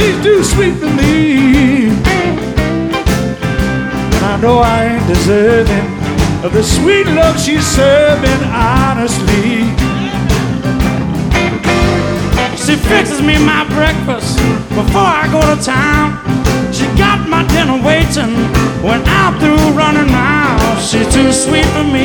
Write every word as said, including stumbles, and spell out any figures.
she's too sweet for me. And I know I ain't deserving of the sweet love she's serving, honestly. She fixes me my breakfast before I go to town. She got my dinner waiting when I'm through running miles. She's too sweet for me.